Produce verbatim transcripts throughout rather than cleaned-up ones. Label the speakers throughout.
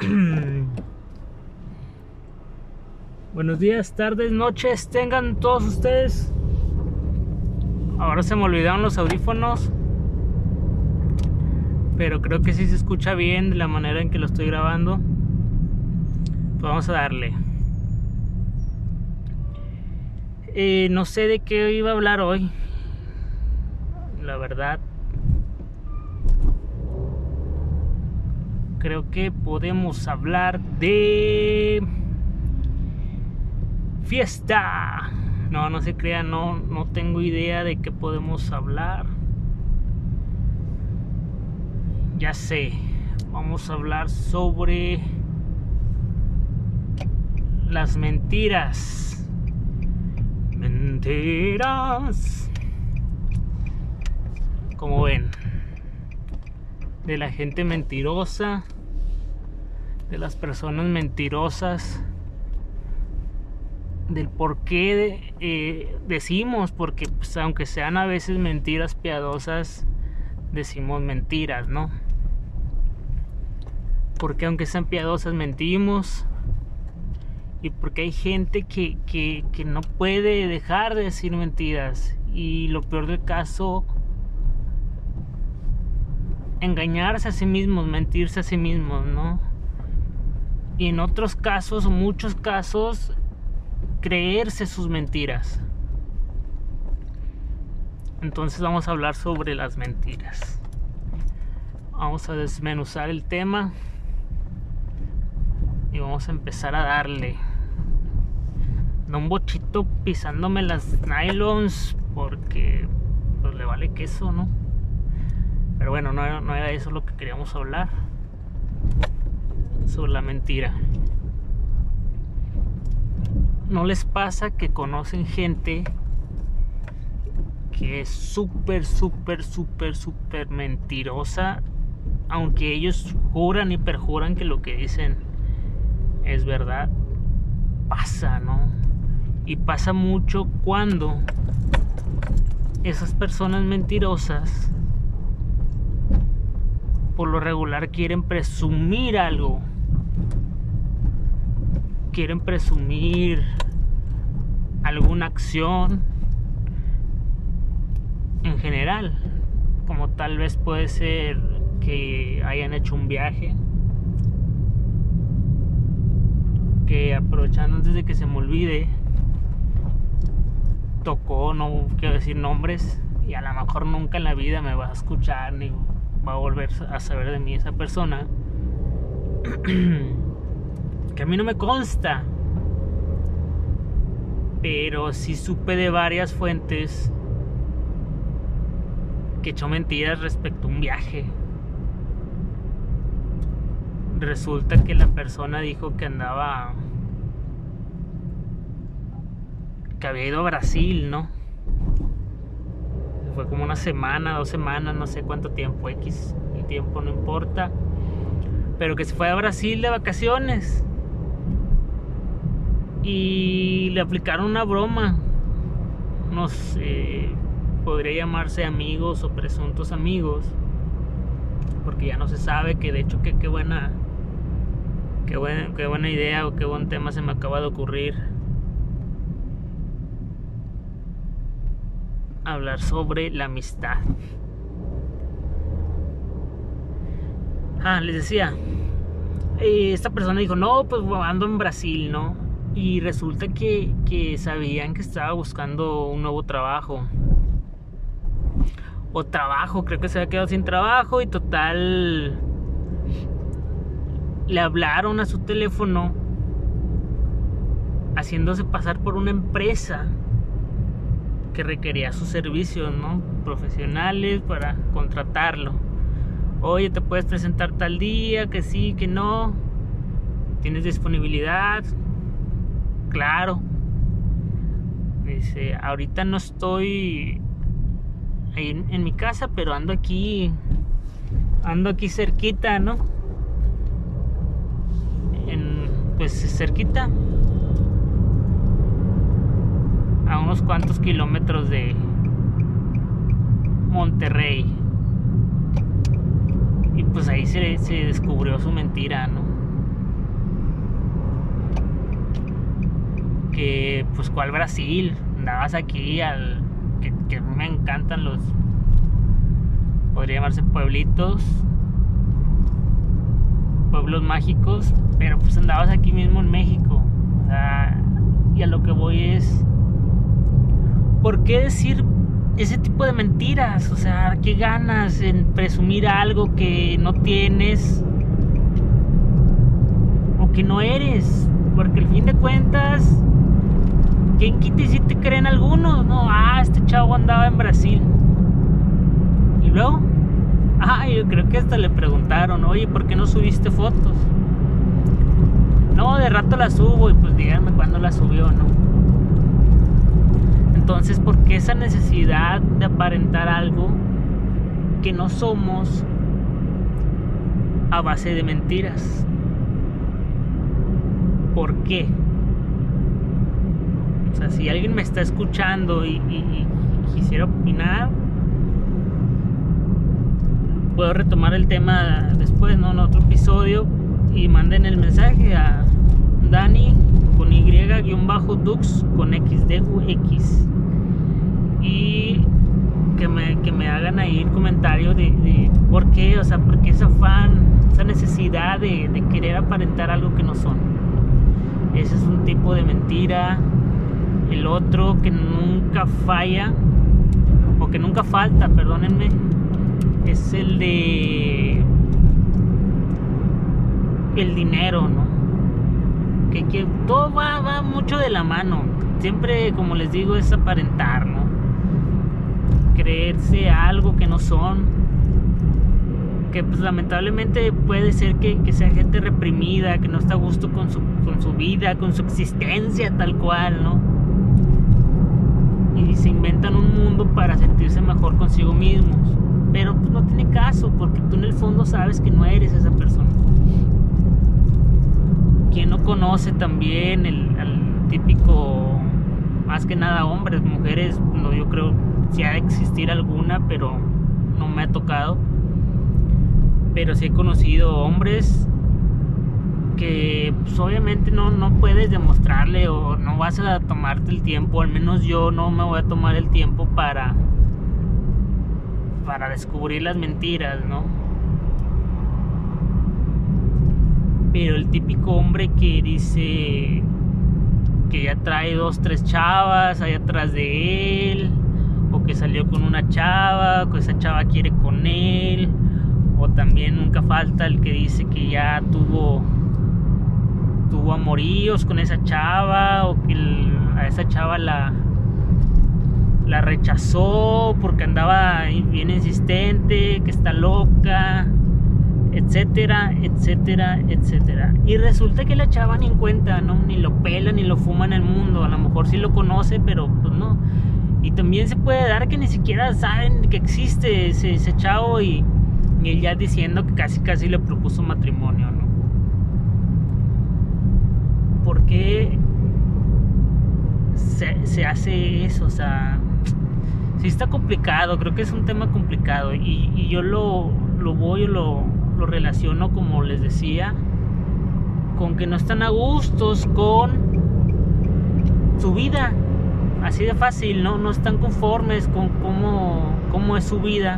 Speaker 1: Buenos días, tardes, noches, tengan todos ustedes. Ahora se me olvidaron los audífonos, pero creo que sí se escucha bien de la manera en que lo estoy grabando. Pues vamos a darle. Eh, no sé de qué iba a hablar hoy, la verdad. Creo que podemos hablar de fiesta. No, no se crean, no, no tengo idea de qué podemos hablar. Ya sé, vamos a hablar sobre las mentiras. Mentiras. Como ven, de la gente mentirosa, de las personas mentirosas, del por qué eh, decimos, porque pues, aunque sean a veces mentiras piadosas, decimos mentiras, ¿no? Porque aunque sean piadosas mentimos, y porque hay gente que, que, que no puede dejar de decir mentiras, y lo peor del caso, engañarse a sí mismos, mentirse a sí mismos, ¿no? Y en otros casos, muchos casos, creerse sus mentiras. Entonces vamos a hablar sobre las mentiras. Vamos a desmenuzar el tema y vamos a empezar a darle. No un bochito pisándome las nylons porque pues le vale queso, ¿no? Pero bueno, no, no era eso lo que queríamos hablar. Sobre la mentira. ¿No les pasa que conocen gente que es súper, súper, súper, súper mentirosa? Aunque ellos juran y perjuran que lo que dicen es verdad. Pasa, ¿no? Y pasa mucho cuando esas personas mentirosas por lo regular quieren presumir algo. Quieren presumir alguna acción en general, como tal vez puede ser que hayan hecho un viaje, que aprovechando antes de que se me olvide, tocó, no quiero decir nombres, y a lo mejor nunca en la vida me va a escuchar ni va a volver a saber de mí esa persona. Que a mí no me consta, pero sí supe de varias fuentes que echó mentiras respecto a un viaje. Resulta que la persona dijo que andaba, que había ido a Brasil, ¿no? Fue como una semana, dos semanas, no sé cuánto tiempo, X, el tiempo no importa, pero que se fue a Brasil de vacaciones. Y le aplicaron una broma. No sé, podría llamarse amigos o presuntos amigos, porque ya no se sabe, que de hecho que qué buena, qué buena, qué buena idea o qué buen tema se me acaba de ocurrir. Hablar sobre la amistad. Ah, les decía, esta persona dijo, no, pues ando en Brasil, ¿no? Y resulta que, que sabían que estaba buscando un nuevo trabajo. O trabajo, creo que se había quedado sin trabajo y total le hablaron a su teléfono haciéndose pasar por una empresa que requería sus servicios, ¿no? Profesionales para contratarlo. Oye, te puedes presentar tal día, que sí, que no. ¿Tienes disponibilidad? Claro. Dice, ahorita no estoy ahí en, en mi casa, pero ando aquí, ando aquí cerquita, ¿no? En, pues cerquita, a unos cuantos kilómetros de Monterrey. Y pues ahí se, se descubrió su mentira, ¿no? pues ¿cuál Brasil? Andabas aquí al... que, que me encantan los... podría llamarse pueblitos, pueblos mágicos, pero pues andabas aquí mismo en México. O sea, y a lo que voy es, ¿por qué decir ese tipo de mentiras? O sea, ¿qué ganas en presumir algo que no tienes o que no eres? Porque al fin de cuentas, ¿quién quita y si te creen algunos? No, ah, este chavo andaba en Brasil. Y luego, ah, yo creo que hasta le preguntaron, oye, ¿por qué no subiste fotos? No, de rato las subo, y pues díganme cuándo las subió, ¿no? Entonces, ¿por qué esa necesidad de aparentar algo que no somos a base de mentiras? ¿Por qué? O sea, si alguien me está escuchando y, y, y quisiera opinar, puedo retomar el tema después, ¿no? En otro episodio, y manden el mensaje a Dani con Y guión bajo Dux con X D U X, y que me, que me hagan ahí comentarios de, de por qué, o sea, por qué ese afán, esa necesidad de, de querer aparentar algo que no son. Ese es un tipo de mentira. El otro que nunca falla, o que nunca falta, perdónenme, es el de el dinero, ¿no? Que, que todo va, va mucho de la mano. Siempre, como les digo, es aparentar, ¿no? Creerse algo que no son. Que pues lamentablemente puede ser que, que sea gente reprimida, que no está a gusto con su, con su vida, con su existencia tal cual, ¿no? Y se inventan un mundo para sentirse mejor consigo mismos. Pero pues no tiene caso, porque tú en el fondo sabes que no eres esa persona. ¿Quién no conoce también el, el típico, más que nada hombres, mujeres? No, yo creo sí ha de existir alguna, pero no me ha tocado. Pero sí he conocido hombres que pues obviamente no, no puedes demostrarle, o no vas a tomarte el tiempo, al menos yo no me voy a tomar el tiempo para para descubrir las mentiras, ¿no? Pero el típico hombre que dice que ya trae dos, tres chavas ahí atrás de él, o que salió con una chava, que esa chava quiere con él, o también nunca falta el que dice que ya tuvo tuvo amoríos con esa chava, o que el, a esa chava la la rechazó porque andaba bien insistente, que está loca, etcétera, etcétera, etcétera. Y resulta que la chava ni en cuenta, ¿no? Ni lo pela, ni lo fuma en el mundo. A lo mejor sí lo conoce, pero pues no. Y también se puede dar que ni siquiera saben que existe ese, ese chavo, y, y él ya diciendo que casi casi le propuso matrimonio, ¿no? ¿Por qué se, se hace eso? O sea, sí está complicado, creo que es un tema complicado, y, y yo lo, lo voy, lo, lo relaciono, como les decía, con que no están a gustos con su vida, así de fácil, ¿no? No están conformes con cómo, cómo es su vida,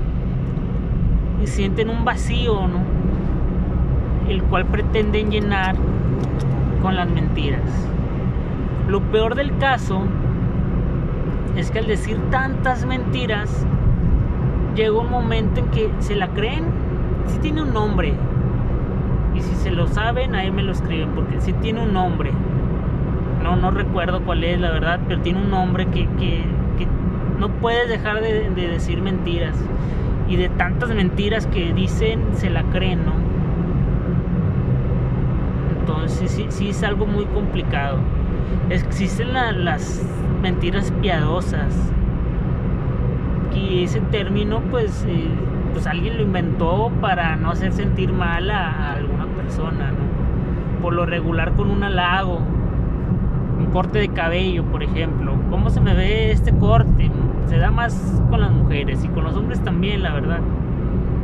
Speaker 1: y sienten un vacío, ¿no? El cual pretenden llenar con las mentiras. Lo peor del caso es que al decir tantas mentiras llega un momento en que se la creen. Sí tiene un nombre, y si se lo saben ahí me lo escriben, porque sí tiene un nombre. No, no recuerdo cuál es, la verdad, pero tiene un nombre que, que, que no puedes dejar de, de decir mentiras, y de tantas mentiras que dicen se la creen, ¿no? Entonces sí, sí es algo muy complicado. Existen la, las mentiras piadosas, y ese término pues, eh, pues alguien lo inventó para no hacer sentir mal a, a alguna persona, ¿no? Por lo regular con un halago, un corte de cabello, por ejemplo. ¿Cómo se me ve este corte? Se da más con las mujeres y con los hombres también, la verdad.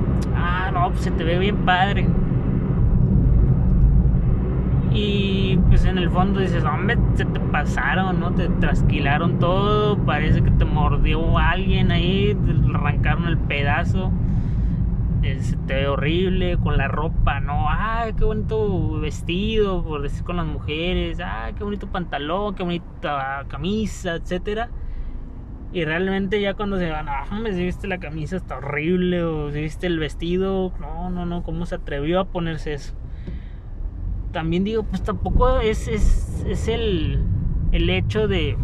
Speaker 1: Ah, no, pues se te ve bien padre. Y pues en el fondo dices, hombre, se te pasaron, ¿no? Te trasquilaron todo, parece que te mordió alguien ahí, te arrancaron el pedazo, eh, se te ve horrible con la ropa, ¿no? Ay, qué bonito vestido, por decir con las mujeres, ay, qué bonito pantalón, qué bonita camisa, etcétera. Y realmente ya cuando se van, ah, hombre, si viste la camisa está horrible, o si viste el vestido, no, no, no, ¿cómo se atrevió a ponerse eso? También digo, pues tampoco es, es, es el, el hecho de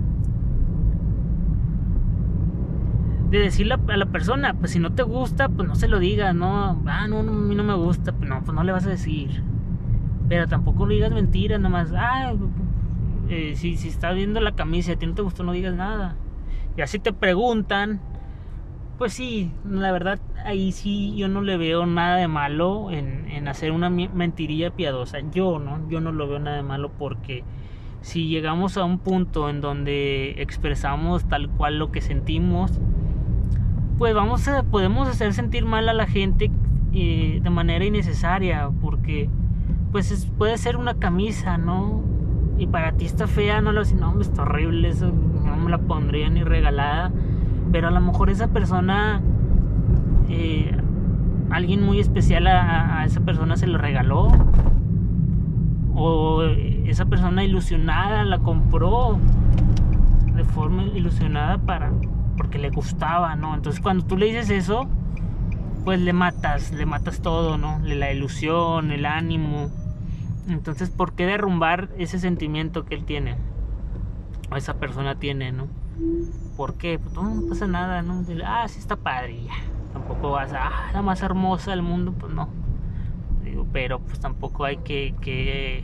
Speaker 1: de decirle a la persona, pues si no te gusta, pues no se lo digas, no, ah, no, no, a mí no me gusta, pues no, pues no le vas a decir. Pero tampoco le digas mentiras, nomás, ah, eh, si, si estás viendo la camisa y a ti no te gustó, no digas nada. Y así te preguntan, pues sí, la verdad, ahí sí yo no le veo nada de malo en, en hacer una mentirilla piadosa. Yo no, yo no lo veo nada de malo, porque si llegamos a un punto en donde expresamos tal cual lo que sentimos, pues vamos a, podemos hacer sentir mal a la gente eh, de manera innecesaria, porque pues es, puede ser una camisa, ¿no? Y para ti está fea, no lo decís, no, está horrible, eso no me la pondría ni regalada. Pero a lo mejor esa persona, eh, alguien muy especial a, a esa persona se lo regaló, o esa persona ilusionada la compró de forma ilusionada para, porque le gustaba, ¿no? Entonces cuando tú le dices eso, pues le matas, le matas todo, ¿no? La ilusión, el ánimo. Entonces, ¿por qué derrumbar ese sentimiento que él tiene? O esa persona tiene, ¿no? ¿Por qué? Pues no, no pasa nada, ¿no? Dile, ah, sí está padre, ya. Tampoco vas a, ah, la más hermosa del mundo, pues no. Digo, pero pues tampoco hay que, que,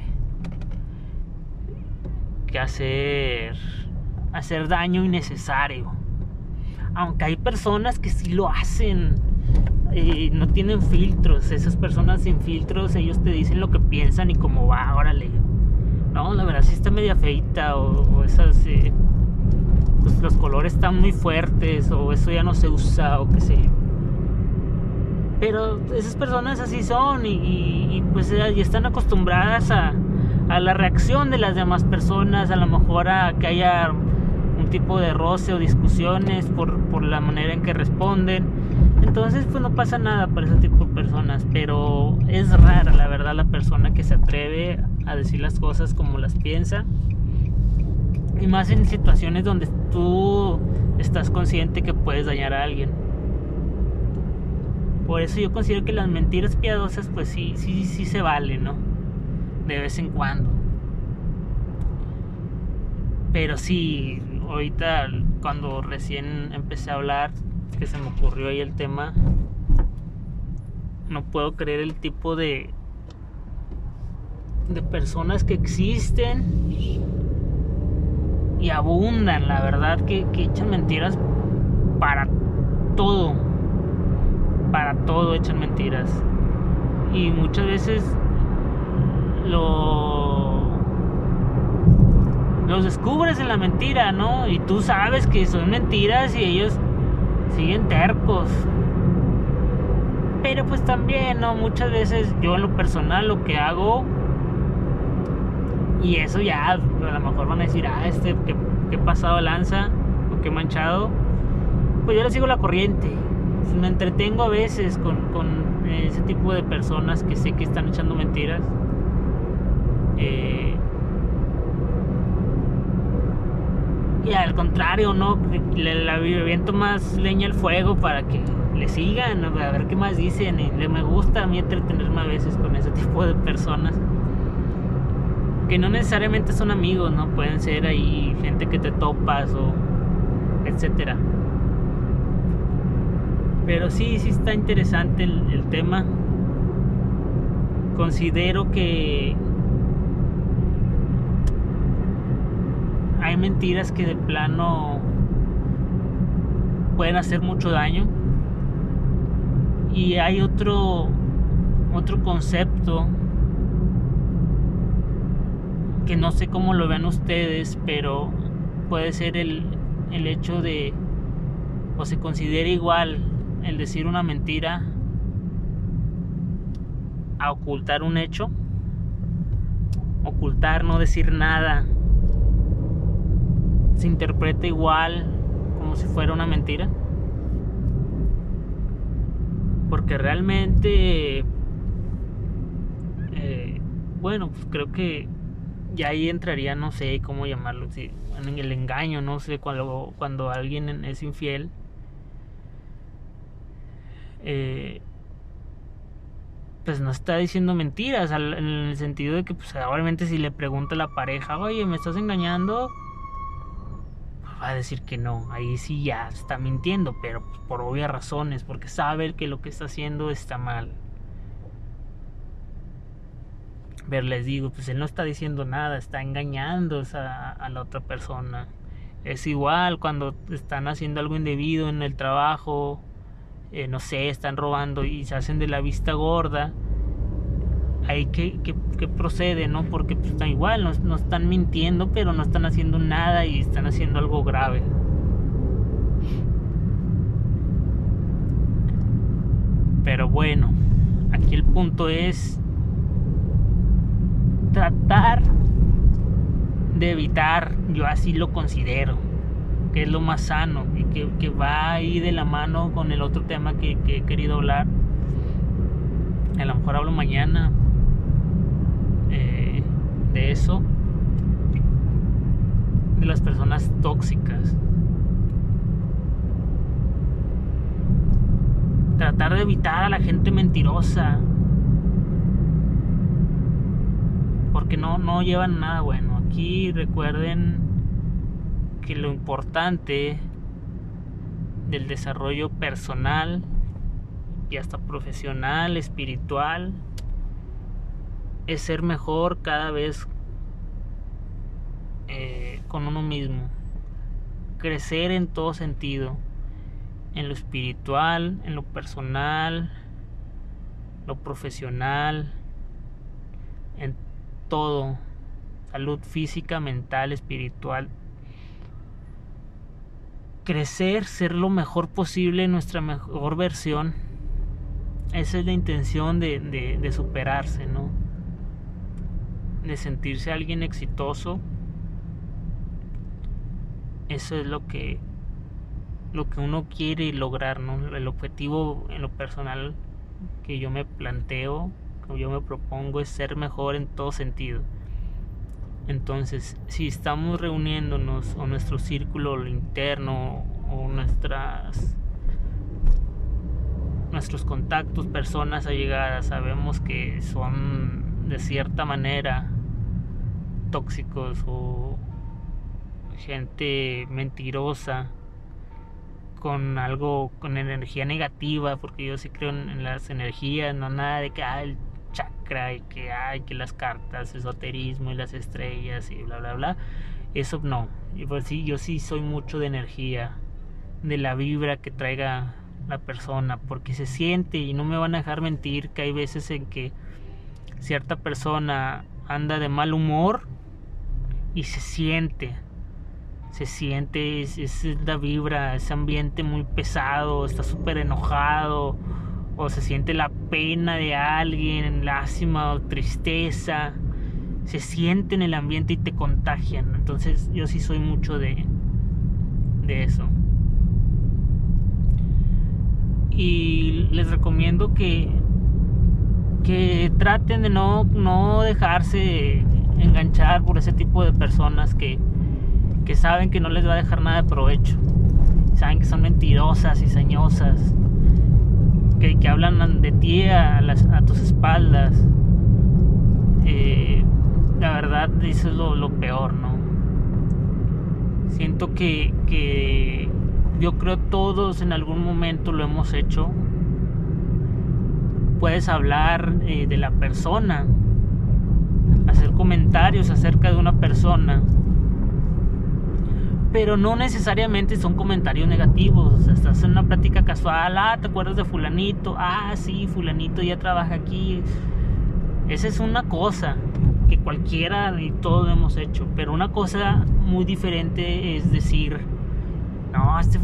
Speaker 1: que hacer, hacer daño innecesario. Aunque hay personas que sí lo hacen. Eh, no tienen filtros. Esas personas sin filtros, ellos te dicen lo que piensan y cómo va, órale. No, la verdad sí está media feita, o, o esas eh, pues los colores están muy fuertes, o eso ya no se usa, o qué sé yo. Pero esas personas así son, y, y, y pues ya están acostumbradas a, a la reacción de las demás personas, a lo mejor a que haya un tipo de roce o discusiones por, por la manera en que responden. Entonces pues no pasa nada para ese tipo de personas, pero es rara la verdad la persona que se atreve a decir las cosas como las piensa, y más en situaciones donde tú estás consciente que puedes dañar a alguien. Por eso yo considero que las mentiras piadosas pues sí, sí, sí se valen, ¿no? De vez en cuando. Pero sí, ahorita cuando recién empecé a hablar, que se me ocurrió ahí el tema, no puedo creer el tipo de de personas que existen y abundan, la verdad, que, que echan mentiras para todo, para todo echan mentiras, y muchas veces lo los descubres en la mentira, ¿no? Y tú sabes que son mentiras y ellos siguen tercos. Pero pues también, ¿no? Muchas veces yo en lo personal lo que hago, y eso ya a lo mejor van a decir, ah, este que, que pasado lanza, o que manchado, pues yo le sigo la corriente. Me entretengo a veces con, con ese tipo de personas que sé que están echando mentiras. Eh, y al contrario, ¿no? Le, le aviento más leña al fuego para que le sigan, ¿no? A ver qué más dicen. Y le me gusta a mí entretenerme a veces con ese tipo de personas, que no necesariamente son amigos, ¿no? Pueden ser ahí gente que te topas, o etcétera. Pero sí, sí está interesante el, el tema. Considero que hay mentiras que de plano pueden hacer mucho daño, y hay otro otro concepto que no sé cómo lo vean ustedes, pero puede ser el, el hecho de, o se considera igual el decir una mentira a ocultar un hecho, ocultar, no decir nada, se interpreta igual como si fuera una mentira. Porque realmente, eh, bueno, pues creo que ya ahí entraría, no sé cómo llamarlo, si, en el engaño, no sé, cuando, cuando alguien es infiel. Eh, pues no está diciendo mentiras, en el sentido de que pues obviamente si le pregunta a la pareja, oye, ¿me estás engañando? Va a decir que no, ahí sí ya está mintiendo, pero pues por obvias razones, porque sabe que lo que está haciendo está mal. Pero les digo, pues él no está diciendo nada, está engañando a, a la otra persona. Es igual cuando están haciendo algo indebido en el trabajo, eh, no sé, están robando y se hacen de la vista gorda. Ahí que, que, que procede, ¿no? Porque pues están igual, no, no están mintiendo, pero no están haciendo nada y están haciendo algo grave. Pero bueno, aquí el punto es tratar de evitar, yo así lo considero, que es lo más sano y que, que va ahí de la mano con el otro tema que, que he querido hablar. A lo mejor hablo mañana eh, de eso, de las personas tóxicas. Tratar de evitar a la gente mentirosa, porque no, no llevan nada bueno. Aquí recuerden que lo importante del desarrollo personal y hasta profesional, espiritual, es ser mejor cada vez eh, con uno mismo, crecer en todo sentido, en lo espiritual, en lo personal, lo profesional, en todo, salud física, mental, espiritual. Crecer, ser lo mejor posible, nuestra mejor versión. Esa es la intención de, de, de superarse, ¿no? De sentirse alguien exitoso. Eso es lo que lo que uno quiere lograr, ¿no? El objetivo en lo personal que yo me planteo, que yo me propongo, es ser mejor en todo sentido. Entonces, si estamos reuniéndonos, o nuestro círculo interno, o nuestras nuestros contactos, personas allegadas, sabemos que son de cierta manera tóxicos o gente mentirosa, con algo, con energía negativa, porque yo sí creo en, en las energías, no nada de que ah, el chakra y que hay que las cartas, esoterismo y las estrellas y bla bla bla. Eso no. Y pues sí, yo sí soy mucho de energía, de la vibra que traiga la persona, porque se siente, y no me van a dejar mentir, que hay veces en que cierta persona anda de mal humor y se siente. Se siente, es, es la vibra, ese ambiente muy pesado, está súper enojado, o se siente la pena de alguien, lástima o tristeza, se siente en el ambiente y te contagian. Entonces yo sí soy mucho de, de eso. Y les recomiendo que, que traten de no, no dejarse enganchar por ese tipo de personas que que saben que no les va a dejar nada de provecho, saben que son mentirosas y sañosas, que, que hablan de ti a, las, a tus espaldas. Eh, la verdad, eso es lo, lo peor, ¿no? Siento que, que yo creo todos en algún momento lo hemos hecho. Puedes hablar eh, de la persona, hacer comentarios acerca de una persona, pero no necesariamente son comentarios negativos. O sea, estás en una plática casual, ah, ¿te acuerdas de fulanito? Ah, sí, fulanito ya trabaja aquí. Esa es una cosa que cualquiera y todos hemos hecho, pero una cosa muy diferente es decir, no, este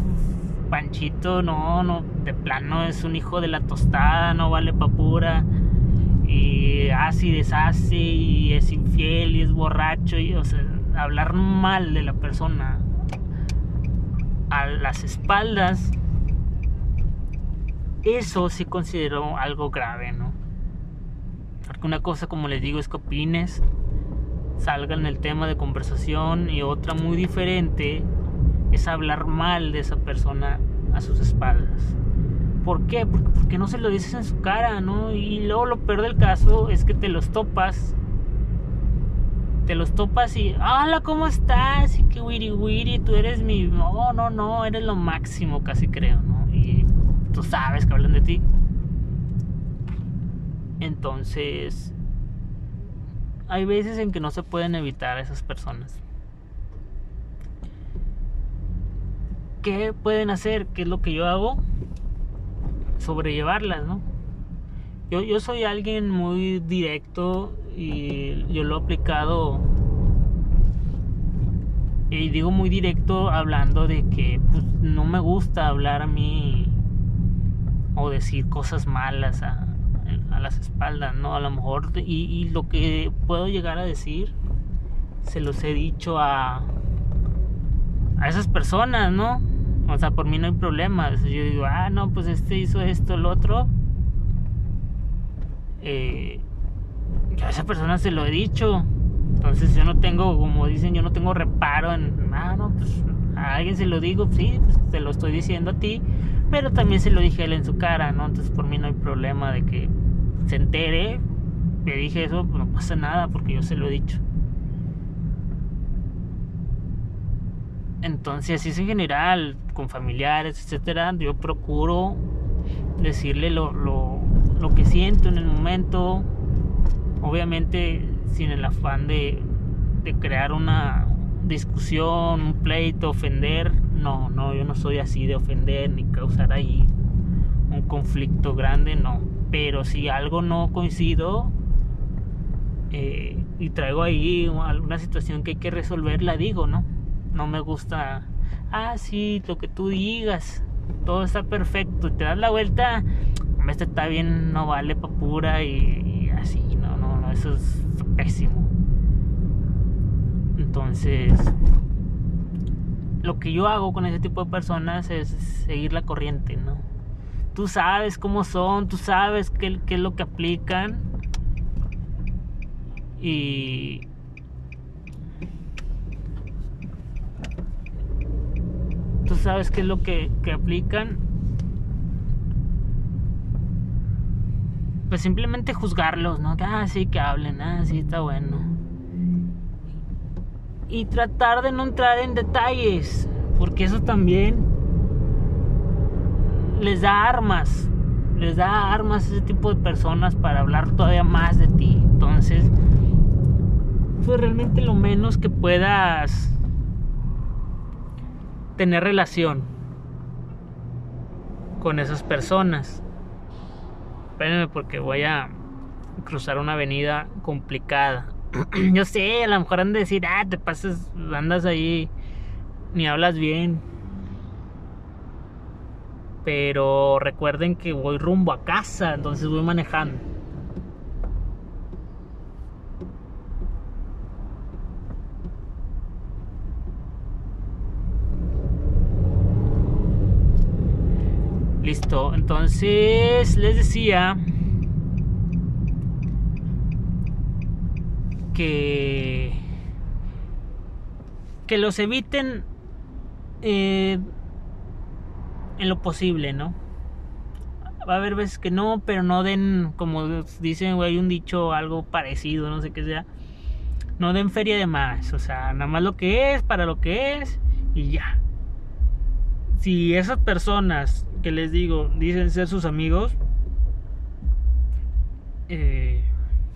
Speaker 1: Panchito, no, no, de plano es un hijo de la tostada, no vale pa' pura. y hace y deshace y es infiel y es borracho, y, o sea, hablar mal de la persona a las espaldas, eso sí considero algo grave, ¿no? Porque una cosa, como les digo, es que opines, salga en el tema de conversación, y otra muy diferente es hablar mal de esa persona a sus espaldas. ¿Por qué? Porque, porque no se lo dices en su cara, ¿no? Y luego lo peor del caso es que te los topas. Te los topas y... ¡Hola! ¿Cómo estás? Y que wiri wiri, tú eres mi... No, no, no, eres lo máximo, casi creo, ¿no? Y tú sabes que hablan de ti. Entonces... hay veces en que no se pueden evitar a esas personas. ¿Qué pueden hacer? ¿Qué es lo que yo hago? Sobrellevarlas, ¿no? Yo, yo soy alguien muy directo y yo lo he aplicado, y digo muy directo hablando de que pues, no me gusta hablar a mí o decir cosas malas a, a las espaldas, ¿no? A lo mejor, y, y lo que puedo llegar a decir se los he dicho a a esas personas, ¿no? O sea, por mí no hay problema. Yo digo, ah, no, pues este hizo esto, el otro. Eh, yo a esa persona se lo he dicho. Entonces yo no tengo, como dicen, yo no tengo reparo en, ah, no, pues a alguien se lo digo, sí, pues te lo estoy diciendo a ti, pero también se lo dije a él en su cara, ¿no? Entonces por mí no hay problema de que se entere, le dije eso, pues no pasa nada porque yo se lo he dicho. Entonces, así es en general, con familiares, etcétera, yo procuro decirle lo, lo, lo que siento en el momento, obviamente sin el afán de, de crear una discusión, un pleito, ofender. No, no, yo no soy así de ofender ni causar ahí un conflicto grande, no. Pero si algo no coincido eh, y traigo ahí alguna situación que hay que resolver, la digo, ¿no? No me gusta, ah, sí, lo que tú digas, todo está perfecto, y te das la vuelta, este está bien, no vale pa' pura, y, y así, no, no, no, eso es pésimo. Entonces, lo que yo hago con ese tipo de personas es seguir la corriente, ¿no? Tú sabes cómo son, tú sabes qué, qué es lo que aplican, y... tú sabes qué es lo que, que aplican, pues simplemente juzgarlos, ¿no? Ah, sí, que hablen, ah, sí, está bueno. Y tratar de no entrar en detalles, porque eso también les da armas, les da armas a ese tipo de personas para hablar todavía más de ti. Entonces, pues realmente lo menos que puedas tener relación con esas personas. Espérenme porque voy a cruzar una avenida complicada. Yo sé, a lo mejor han de decir, ah, te pasas, andas ahí, ni hablas bien. Pero recuerden que voy rumbo a casa, entonces voy manejando. Listo, entonces les decía que que los eviten eh, en lo posible, ¿no? Va a haber veces que no, pero no den, como dicen, hay un dicho, algo parecido, no sé qué sea, no den feria de más, o sea, nada más lo que es, para lo que es, y ya. Si esas personas que les digo dicen ser sus amigos, eh,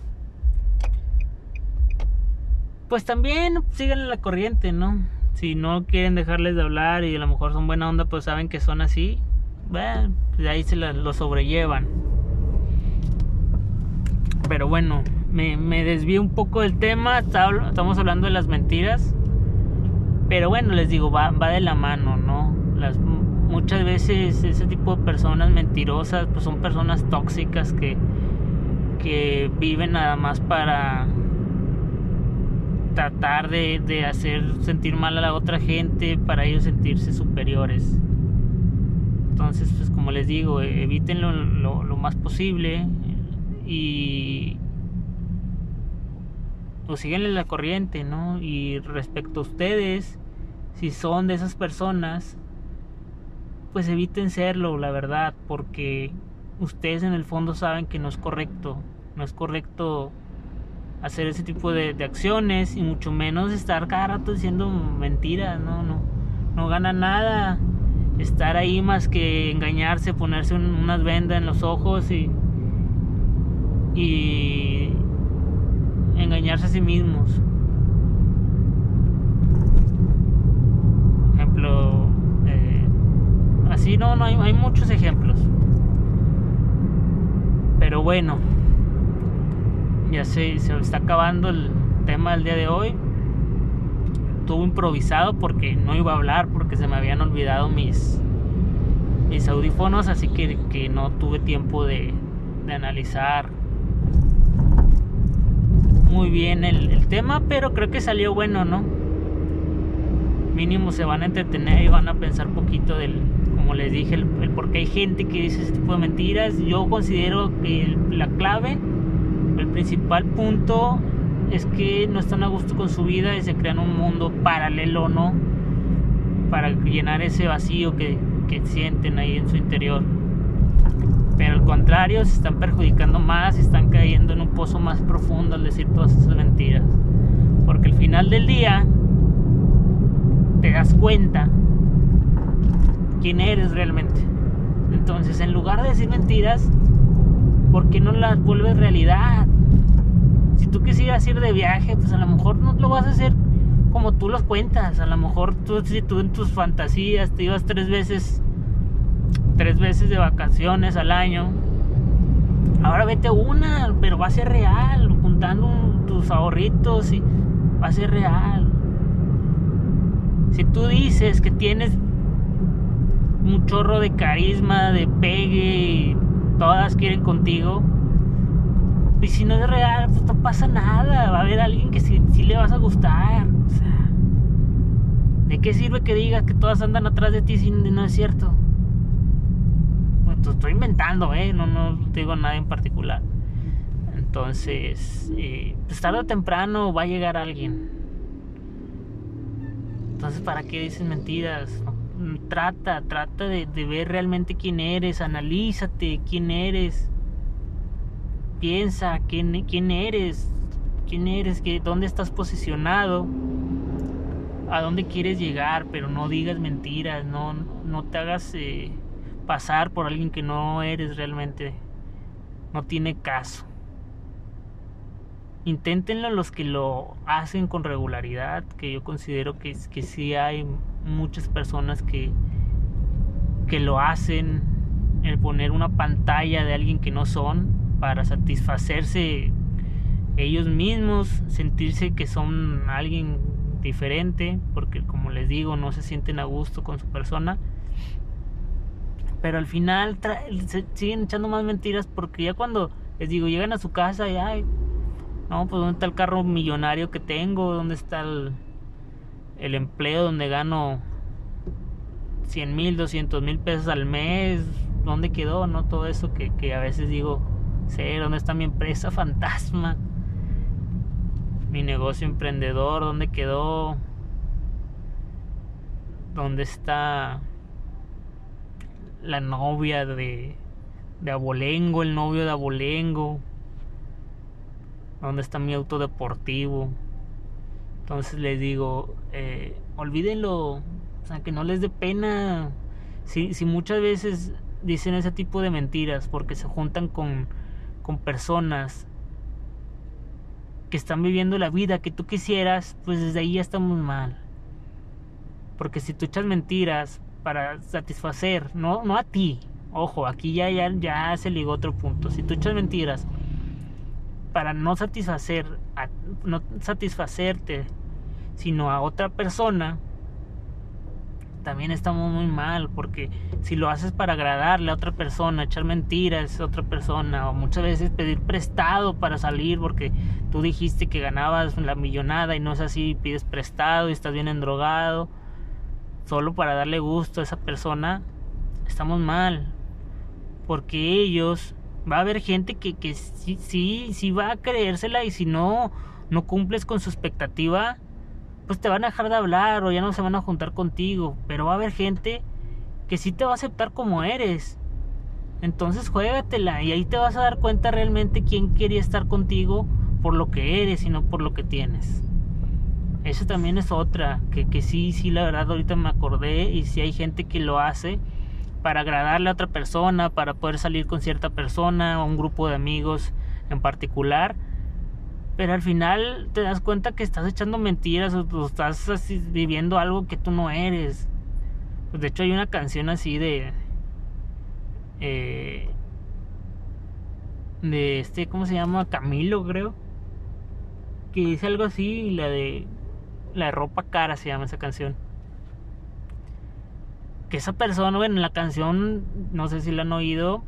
Speaker 1: pues también sigan la corriente, ¿no? Si no quieren dejarles de hablar y a lo mejor son buena onda, pues saben que son así, bueno, de ahí se la, lo sobrellevan. Pero bueno, me, me desvío un poco del tema. Estamos hablando de las mentiras, pero bueno, les digo, va, va de la mano, ¿no? Las, muchas veces ese tipo de personas mentirosas pues son personas tóxicas que que viven nada más para tratar de, de hacer sentir mal a la otra gente, para ellos sentirse superiores. Entonces, pues como les digo, evítenlo lo, lo más posible y pues síganle la corriente, ¿no? Y respecto a ustedes, si son de esas personas, pues eviten serlo, la verdad, porque ustedes en el fondo saben que no es correcto, no es correcto hacer ese tipo de, de acciones, y mucho menos estar cada rato diciendo mentiras. No, no, no gana nada estar ahí más que engañarse, ponerse un, unas vendas en los ojos y y engañarse a sí mismos. Por ejemplo, eh, así no, no hay, hay muchos ejemplos. Pero bueno, ya se, se está acabando el tema del día de hoy. Estuvo improvisado porque no iba a hablar, porque se me habían olvidado mis, mis audífonos, así que, que no tuve tiempo de, de analizar muy bien el, el tema, pero creo que salió bueno, ¿no? Mínimo se van a entretener y van a pensar poquito del, como les dije, el, el por qué hay gente que dice ese tipo de mentiras. Yo considero que el, la clave, el principal punto, es que no están a gusto con su vida y se crean un mundo paralelo, ¿no? Para llenar ese vacío que, que sienten ahí en su interior. Pero al contrario, se están perjudicando más y están cayendo en un pozo más profundo al decir todas esas mentiras. Porque al final del día te das cuenta quién eres realmente. Entonces, en lugar de decir mentiras, ¿por qué no las vuelves realidad? Si tú quisieras ir de viaje, pues a lo mejor no lo vas a hacer como tú los cuentas. A lo mejor tú, si tú en tus fantasías te ibas tres veces tres veces de vacaciones al año, ahora vete una, pero va a ser real, juntando un, tus ahorritos, y va a ser real. Si tú dices que tienes un chorro de carisma, de pegue, y todas quieren contigo, y si no es real, pues no pasa nada. Va a haber alguien que sí, sí le vas a gustar. O sea, ¿de qué sirve que digas que todas andan atrás de ti si no es cierto? Pues te estoy inventando, ¿eh? No, no te digo nada en particular. Entonces, eh, pues tarde o temprano va a llegar alguien. Entonces, ¿para qué dices mentiras? Trata, trata de, de ver realmente quién eres. Analízate quién eres. Piensa quién, quién eres. Quién eres, qué, dónde estás posicionado, a dónde quieres llegar. Pero no digas mentiras. No, no te hagas eh, pasar por alguien que no eres realmente. No tiene caso. Inténtenlo los que lo hacen con regularidad, que yo considero que, que sí hay muchas personas que, que lo hacen, el poner una pantalla de alguien que no son para satisfacerse ellos mismos, sentirse que son alguien diferente, porque como les digo, no se sienten a gusto con su persona. Pero al final se siguen echando más mentiras, porque ya cuando les digo, llegan a su casa y ay, no, pues ¿dónde está el carro millonario que tengo? ¿Dónde está el, el empleo donde gano cien mil, doscientos mil pesos al mes? ¿Dónde quedó? ¿No? Todo eso que, que a veces digo, sé, ¿dónde está mi empresa fantasma? Mi negocio emprendedor, ¿dónde quedó? ¿Dónde está la novia de, de Abolengo, el novio de Abolengo? ¿Dónde está mi auto deportivo? Entonces les digo, eh, olvídenlo, o sea, que no les dé pena. Si, si muchas veces dicen ese tipo de mentiras porque se juntan con, con personas que están viviendo la vida que tú quisieras, pues desde ahí ya estamos mal. Porque si tú echas mentiras para satisfacer, no, no a ti, ojo, aquí ya, ya, ya se ligó otro punto. Si tú echas mentiras para no satisfacer a, no satisfacerte, sino a otra persona, también estamos muy mal, porque si lo haces para agradarle a otra persona, echar mentiras a otra persona, o muchas veces pedir prestado para salir porque tú dijiste que ganabas la millonada y no es así, pides prestado y estás bien endrogado solo para darle gusto a esa persona, estamos mal, porque ellos, va a haber gente que, que sí, sí, sí va a creérsela, y si no, no cumples con su expectativa, pues te van a dejar de hablar o ya no se van a juntar contigo. Pero va a haber gente que sí te va a aceptar como eres. Entonces juégatela y ahí te vas a dar cuenta realmente quién quería estar contigo por lo que eres y no por lo que tienes. Eso también es otra, que, que sí, sí, la verdad ahorita me acordé, y sí hay gente que lo hace para agradarle a otra persona, para poder salir con cierta persona o un grupo de amigos en particular. Pero al final te das cuenta que estás echando mentiras o, o estás así viviendo algo que tú no eres. Pues de hecho hay una canción así de... Eh, de este, ¿cómo se llama? Camilo, creo. Que dice algo así, la de... La de ropa cara se llama esa canción. Que esa persona, bueno, en la canción, no sé si la han oído,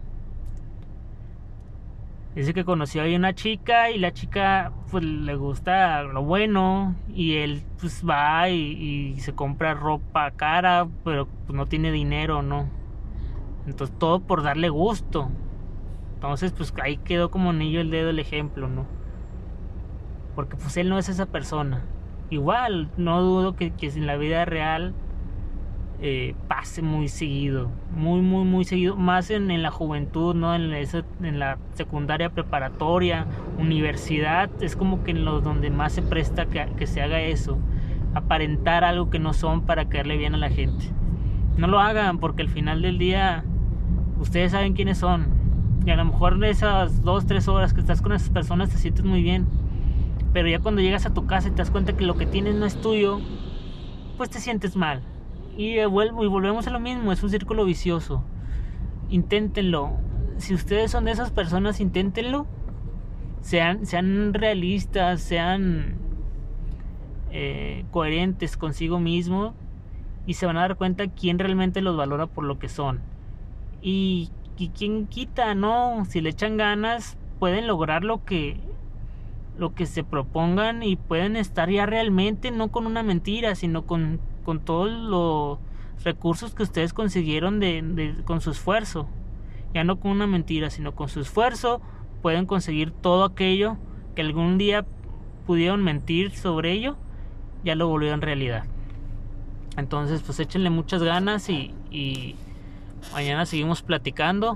Speaker 1: dice que conoció a una chica y la chica pues le gusta lo bueno, y él pues va y, y se compra ropa cara, pero pues no tiene dinero, ¿no? Entonces todo por darle gusto. Entonces pues ahí quedó como anillo el dedo el ejemplo, ¿no? Porque pues él no es esa persona. Igual, no dudo que, que en la vida real Eh, pase muy seguido, muy muy muy seguido, más en, en la juventud, ¿no? En, esa, en la secundaria, preparatoria, universidad, es como que en los donde más se presta que, que se haga eso, aparentar algo que no son para caerle bien a la gente. No lo hagan, porque al final del día ustedes saben quiénes son, y a lo mejor en esas dos, tres horas que estás con esas personas te sientes muy bien, pero ya cuando llegas a tu casa y te das cuenta que lo que tienes no es tuyo, pues te sientes mal. Y, vuelvo, y volvemos a lo mismo, es un círculo vicioso. Inténtenlo. Si ustedes son de esas personas, inténtenlo. Sean, sean realistas, sean eh, coherentes consigo mismos, y se van a dar cuenta quién realmente los valora por lo que son. Y, y quién quita, ¿no? Si le echan ganas, pueden lograr lo que, lo que se propongan, y pueden estar ya realmente, no con una mentira, sino con... con todos los recursos que ustedes consiguieron de, de, con su esfuerzo. Ya no con una mentira, sino con su esfuerzo pueden conseguir todo aquello que algún día pudieron mentir sobre ello, ya lo volvieron realidad. Entonces pues échenle muchas ganas, y, y mañana seguimos platicando.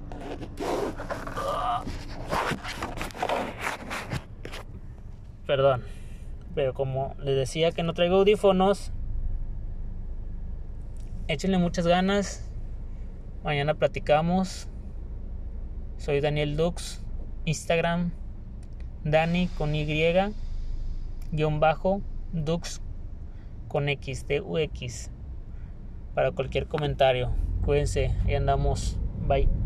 Speaker 1: Perdón, pero como les decía que no traigo audífonos, échenle muchas ganas. Mañana platicamos. Soy Daniel Dux. Instagram Dani con Y guión bajo Dux con X, D U X, para cualquier comentario. Cuídense, ahí andamos. Bye.